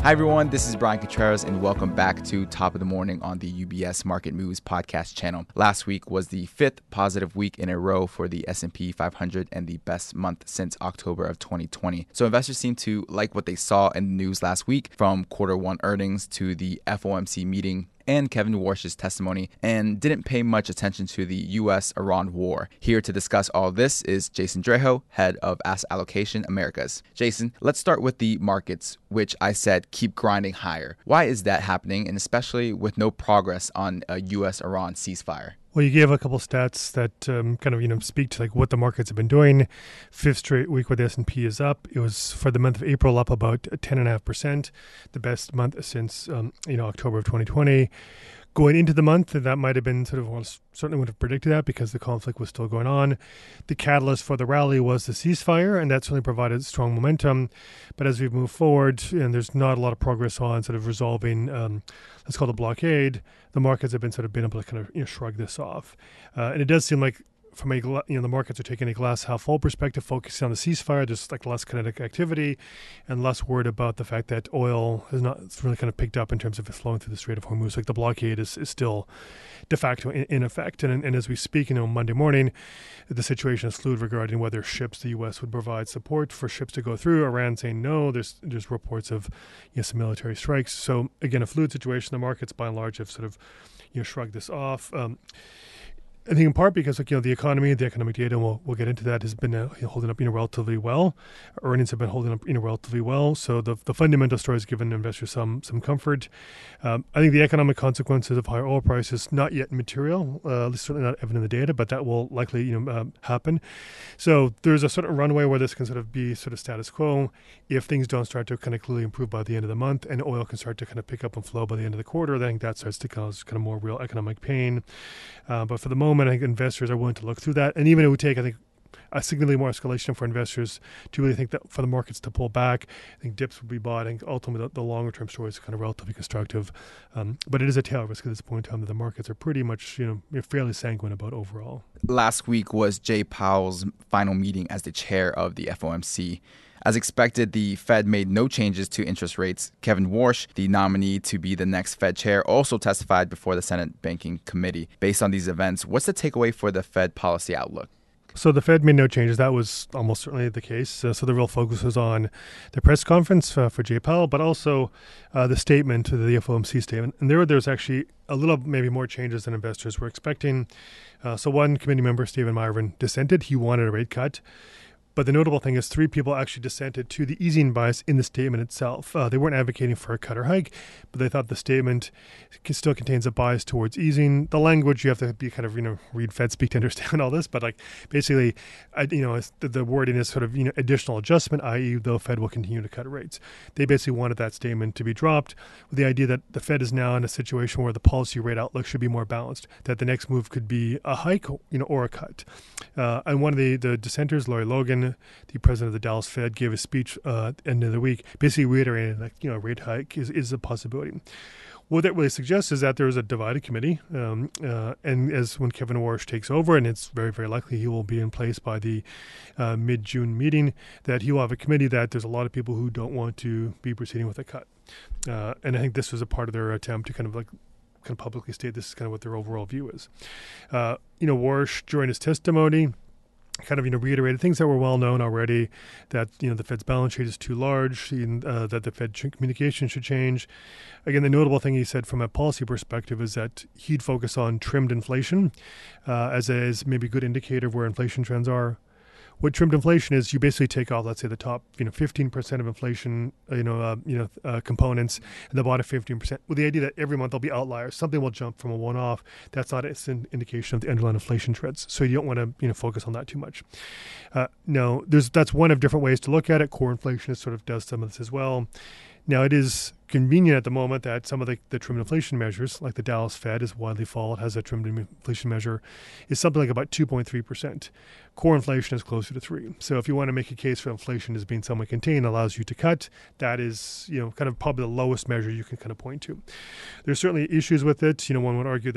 Hi, everyone. This is Brian Contreras, and welcome back to Top of the Morning on the UBS Market Moves podcast channel. Last week was the fifth positive week in a row for the S&P 500 and the best month since October of 2020. So investors seem to like what they saw in the news last week, from quarter one earnings to the FOMC meeting and Kevin Warsh's testimony, and didn't pay much attention to the U.S.-Iran war. Here to discuss all this is Jason Draho, head of Asset Allocation Americas. Jason, let's start with the markets, which I said keep grinding higher. Why is that happening, and especially with no progress on a U.S.-Iran ceasefire? Well, you gave a couple stats that speak to like what the markets have been doing. Fifth straight week where the S&P is up. It was for the month of April up about 10.5%, the best month since October of 2020. Going into the month, that might have been certainly would have predicted that because the conflict was still going on. The catalyst for the rally was the ceasefire, and that certainly provided strong momentum. But as we've moved forward, and there's not a lot of progress on sort of resolving, let's call it the blockade, the markets have been been able to kind of shrug this off. And it does seem like from the markets are taking a glass half full perspective, focusing on the ceasefire. There's like less kinetic activity and less worried about the fact that oil has not really kind of picked up in terms of it flowing through the Strait of Hormuz. Like the blockade is still de facto in effect. And as we speak, Monday morning, the situation is fluid regarding whether ships, the U.S. would provide support for ships to go through. Iran saying no. There's reports of some military strikes. So again, a fluid situation. The markets by and large have shrugged this off. I think in part because the economy, the economic data, and we'll get into that, has been holding up relatively well. Earnings have been holding up relatively well. So the fundamental story has given investors some comfort. I think the economic consequences of higher oil prices not yet material, at least certainly not evident in the data, but that will likely happen. So there's a certain runway where this can be status quo if things don't start to kind of clearly improve by the end of the month, and oil can start to kind of pick up and flow by the end of the quarter. Then I think that starts to cause kind of more real economic pain. But for the moment, I think investors are willing to look through that. And even it would take, I think, a significantly more escalation for investors to really think that for the markets to pull back. I think dips would be bought. I think ultimately the longer term story is kind of relatively constructive. But it is a tail risk at this point in time that the markets are pretty much fairly sanguine about overall. Last week was Jay Powell's final meeting as the chair of the FOMC. As expected, the Fed made no changes to interest rates. Kevin Warsh, the nominee to be the next Fed chair, also testified before the Senate Banking Committee. Based on these events, what's the takeaway for the Fed policy outlook? So the Fed made no changes. That was almost certainly the case. So the real focus was on the press conference for Jay Powell, but also the statement, the FOMC statement. And there's actually a little maybe more changes than investors were expecting. So one committee member, Stephen Myron, dissented. He wanted a rate cut. But the notable thing is 3 people actually dissented to the easing bias in the statement itself. They weren't advocating for a cut or hike, but they thought the statement still contains a bias towards easing. The language, you have to be kind of, read Fed speak to understand all this. But basically, the wording is additional adjustment, i.e. the Fed will continue to cut rates. They basically wanted that statement to be dropped with the idea that the Fed is now in a situation where the policy rate outlook should be more balanced, that the next move could be a hike, or a cut. And one of the dissenters, Laurie Logan, the president of the Dallas Fed, gave a speech at the end of the week, basically reiterating a rate hike is a possibility. What that really suggests is that there is a divided committee, and as when Kevin Warsh takes over, and it's very, very likely he will be in place by the mid-June meeting, that he will have a committee that there's a lot of people who don't want to be proceeding with a cut. And I think this was a part of their attempt to kind of publicly state this is kind of what their overall view is. Warsh, during his testimony, kind of reiterated things that were well known already, that the Fed's balance sheet is too large, that the Fed communication should change. Again, the notable thing he said from a policy perspective is that he'd focus on trimmed inflation as maybe a good indicator of where inflation trends are. What trimmed inflation is, you basically take off, let's say, the top 15% of inflation components, and the bottom 15%, with the idea that every month there'll be outliers. Something will jump from a one-off. That's not an indication of the underlying inflation trends. So you don't want to focus on that too much. That's one of different ways to look at it. Core inflation does some of this as well. Now, it is convenient at the moment that some of the trimmed inflation measures, like the Dallas Fed is widely followed, has a trimmed inflation measure, is something like about 2.3%. Core inflation is closer to 3%. So if you want to make a case for inflation as being somewhat contained, allows you to cut, that is kind of probably the lowest measure you can kind of point to. There's certainly issues with it. One would argue that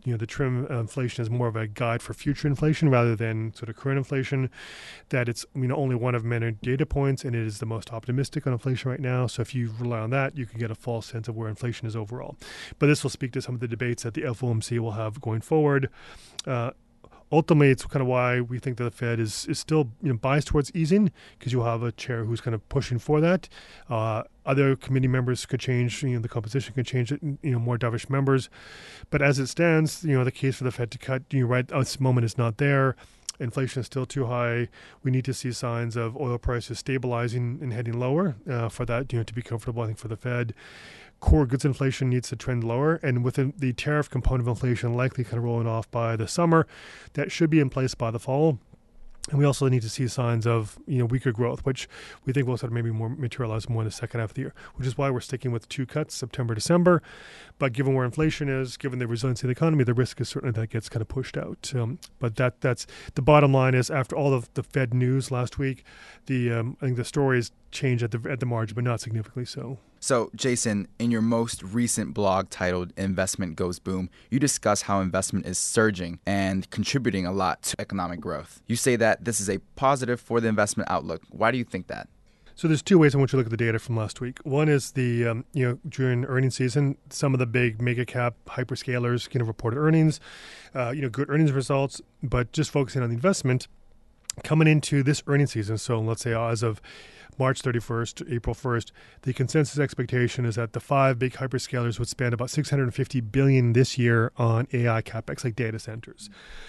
the TRIM inflation is more of a guide for future inflation rather than sort of current inflation, that it's only one of many data points, and it is the most optimistic on inflation right now. So if you rely on that, you can get a false sense of where inflation is overall. But this will speak to some of the debates that the FOMC will have going forward. Ultimately, it's kind of why we think that the Fed is still biased towards easing, because you'll have a chair who's kind of pushing for that. Other committee members could change, the composition could change, more dovish members. But as it stands, the case for the Fed to cut, right at this moment is not there. Inflation is still too high. We need to see signs of oil prices stabilizing and heading lower for that, to be comfortable, I think, for the Fed. Core goods inflation needs to trend lower, and with the tariff component of inflation likely kind of rolling off by the summer, that should be in place by the fall. And we also need to see signs of weaker growth, which we think will sort of maybe more materialize more in the second half of the year, which is why we're sticking with 2 cuts, September, December. But given where inflation is, given the resiliency of the economy, the risk is certainly that gets kind of pushed out. But that's the bottom line is, after all of the Fed news last week, I think the stories changed at the margin, but not significantly so. So, Jason, in your most recent blog titled Investment Goes Boom, you discuss how investment is surging and contributing a lot to economic growth. You say that this is a positive for the investment outlook. Why do you think that? So there's 2 ways in which you look at the data from last week. One is the, during earnings season, some of the big mega cap hyperscalers reported earnings, good earnings results, but just focusing on the investment coming into this earnings season. So let's say as of March 31st, April 1st, the consensus expectation is that the 5 big hyperscalers would spend about $650 billion this year on AI capex, like data centers.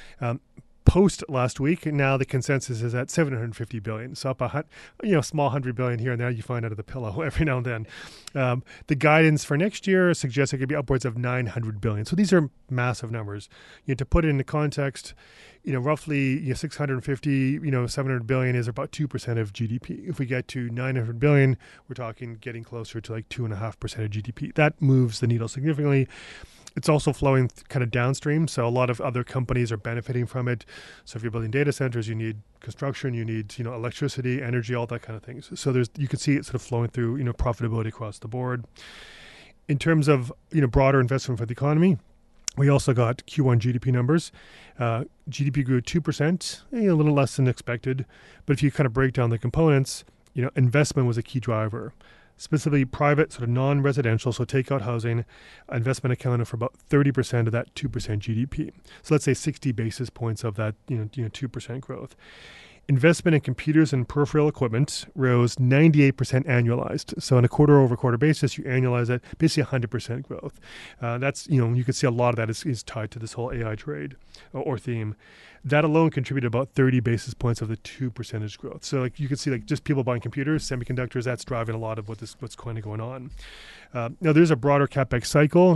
Post last week, now the consensus is at $750 billion. So up a small $100 billion here and there you find out of the pillow every now and then. The guidance for next year suggests it could be upwards of $900 billion. So these are massive numbers. To put it into context, roughly 650, $700 billion is about 2% of GDP. If we get to $900 billion, we're talking getting closer to like 2.5% of GDP. That moves the needle significantly. It's also flowing kind of downstream, so a lot of other companies are benefiting from it. So if you're building data centers, you need construction, you need electricity, energy, all that kind of things. So you can see it sort of flowing through profitability across the board. In terms of broader investment for the economy, we also got Q1 GDP numbers. GDP grew 2%, a little less than expected. But if you kind of break down the components, investment was a key driver. Specifically, private, sort of non-residential, so takeout housing, investment accounted for about 30% of that 2% GDP. So let's say 60 basis points of that 2% growth. Investment in computers and peripheral equipment rose 98% annualized. So on a quarter-over-quarter basis, you annualize that, basically 100% growth. That's, you can see a lot of that is tied to this whole AI trade or theme. That alone contributed about 30 basis points of the 2% growth. So you can see just people buying computers, semiconductors, that's driving a lot of what's kind of going on. Now there's a broader CapEx cycle,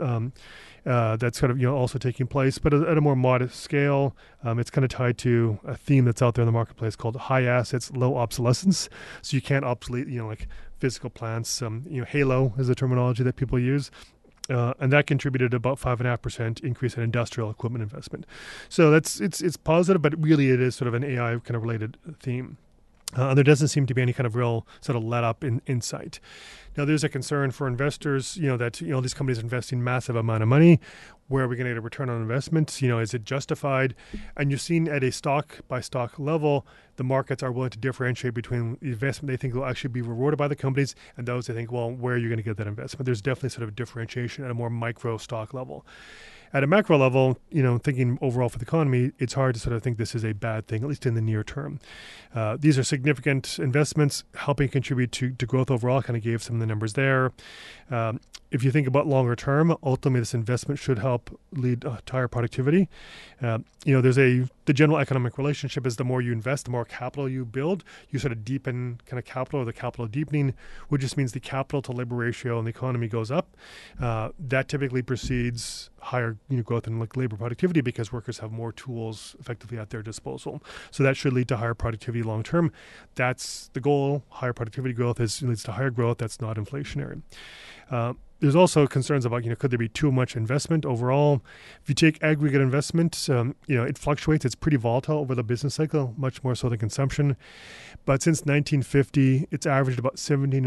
that's kind of also taking place, but at a more modest scale. It's kind of tied to a theme that's out there in the marketplace called high assets, low obsolescence. So you can't obsolete, like physical plants. HALO is the terminology that people use. And that contributed about 5.5% increase in industrial equipment investment. So it's positive, but really it is sort of an AI kind of related theme. There doesn't seem to be any kind of real sort of let up in sight. Now, there's a concern for investors, that these companies are investing massive amount of money. Where are we going to get a return on investment? Is it justified? And you've seen at a stock by stock level, the markets are willing to differentiate between the investment they think will actually be rewarded by the companies and those they think, well, where are you going to get that investment? There's definitely sort of differentiation at a more micro stock level. At a macro level, thinking overall for the economy, it's hard to sort of think this is a bad thing, at least in the near term. These are significant investments helping contribute to growth overall. I kind of gave some of the numbers there. If you think about longer term, ultimately this investment should help lead to higher productivity. There's the general economic relationship is the more you invest, the more capital you build. You sort of deepen kind of capital, or the capital deepening, which just means the capital to labor ratio in the economy goes up. That typically precedes higher growth in labor productivity because workers have more tools effectively at their disposal. So that should lead to higher productivity long term. That's the goal. Higher productivity growth leads to higher growth. That's not inflationary. There's also concerns about, could there be too much investment overall? If you take aggregate investment, it fluctuates. It's pretty volatile over the business cycle, much more so than consumption. But since 1950, it's averaged about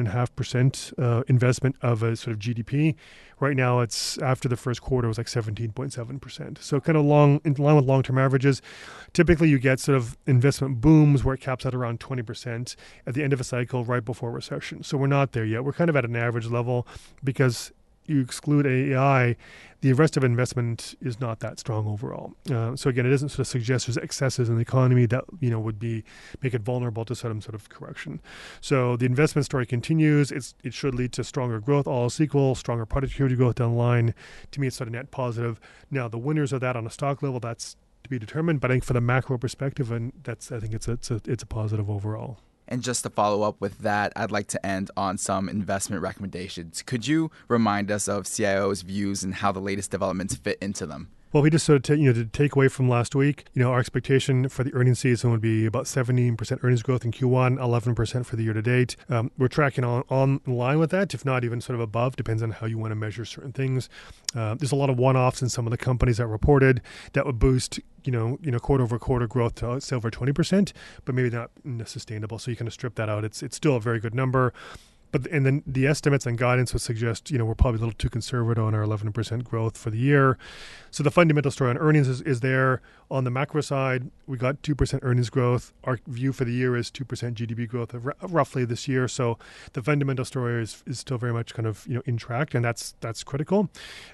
17.5% investment of a sort of GDP. Right now, it's after the first quarter, it was like 17.7%. So kind of in line with long-term averages. Typically, you get sort of investment booms where it caps out around 20% at the end of a cycle right before recession. So we're not there yet. We're kind of at an average level because you exclude AI, the rest of investment is not that strong overall. So again, it doesn't sort of suggest there's excesses in the economy that would make it vulnerable to some sort of correction. So the investment story continues. It should lead to stronger growth, all else equal, stronger productivity growth down the line. To me, it's sort of net positive. Now, the winners of that on a stock level, that's to be determined. But I think for the macro perspective, I think it's a positive overall. And just to follow up with that, I'd like to end on some investment recommendations. Could you remind us of CIO's views and how the latest developments fit into them? Well, we just sort of to take away from last week, our expectation for the earnings season would be about 17% earnings growth in Q1, 11% for the year to date. We're tracking on line with that, if not even sort of above, depends on how you want to measure certain things. There's a lot of one-offs in some of the companies that reported that would boost, quarter over quarter growth to over 20%, but maybe not sustainable. So you kind of strip that out. It's still a very good number. And then the estimates and guidance would suggest, we're probably a little too conservative on our 11% growth for the year. So the fundamental story on earnings is there. On the macro side, we got 2% earnings growth. Our view for the year is 2% GDP growth roughly this year. So the fundamental story is still very much kind of, in track, and that's critical.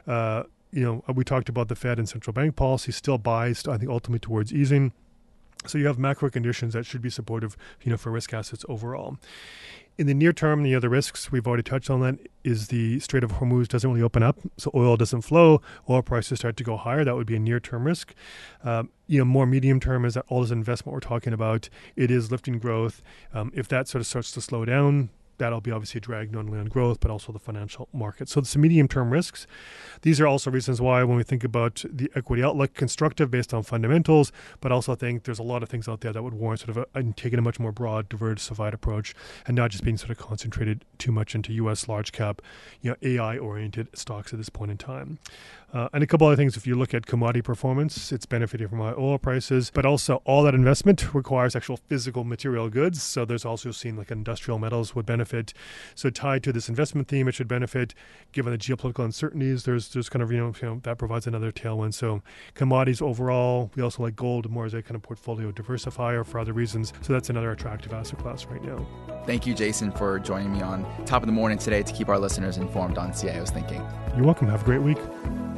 We talked about the Fed and central bank policy still biased, I think, ultimately towards easing. So you have macro conditions that should be supportive, for risk assets overall. In the near term, the risks, we've already touched on that, is the Strait of Hormuz doesn't really open up. So oil doesn't flow, oil prices start to go higher. That would be a near-term risk. More medium term is that all this investment we're talking about, it is lifting growth. If that sort of starts to slow down, that'll be obviously a drag not only on growth, but also the financial market. So some medium-term risks. These are also reasons why when we think about the equity outlook, constructive based on fundamentals, but also I think there's a lot of things out there that would warrant sort of taking a much more broad, diversified approach and not just being sort of concentrated too much into U.S. large cap, AI-oriented stocks at this point in time. And a couple other things, if you look at commodity performance, it's benefiting from high oil prices, but also all that investment requires actual physical material goods. So there's also seen like industrial metals would benefit. So tied to this investment theme, it should benefit. Given the geopolitical uncertainties, there's kind of, that provides another tailwind. So commodities overall, we also like gold more as a kind of portfolio diversifier for other reasons. So that's another attractive asset class right now. Thank you, Jason, for joining me on Top of the Morning today to keep our listeners informed on CIO's thinking. You're welcome. Have a great week.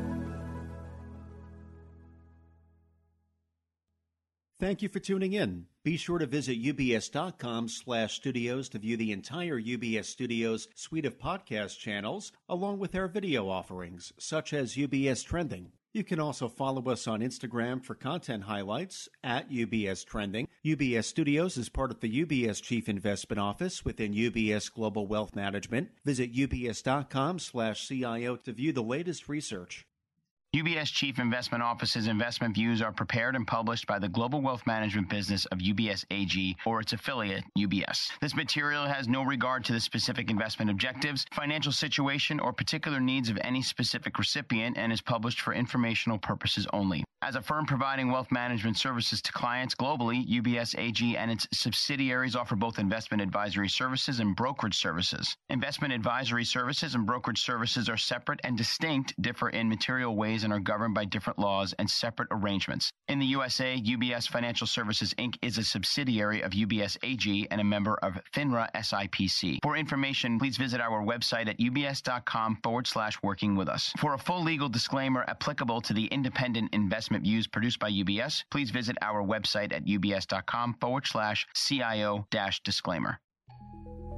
Thank you for tuning in. Be sure to visit ubs.com/studios to view the entire UBS Studios suite of podcast channels, along with our video offerings, such as UBS Trending. You can also follow us on Instagram for content highlights at UBS Trending. UBS Studios is part of the UBS Chief Investment Office within UBS Global Wealth Management. Visit ubs.com/CIO to view the latest research. UBS Chief Investment Office's investment views are prepared and published by the global wealth management business of UBS AG or its affiliate, UBS. This material has no regard to the specific investment objectives, financial situation, or particular needs of any specific recipient and is published for informational purposes only. As a firm providing wealth management services to clients globally, UBS AG and its subsidiaries offer both investment advisory services and brokerage services. Investment advisory services and brokerage services are separate and distinct, differ in material ways, and are governed by different laws and separate arrangements. In the USA, UBS Financial Services, Inc. is a subsidiary of UBS AG and a member of FINRA SIPC. For information, please visit our website at ubs.com/working with us. For a full legal disclaimer applicable to the independent investment views produced by UBS, please visit our website at ubs.com/CIO-disclaimer.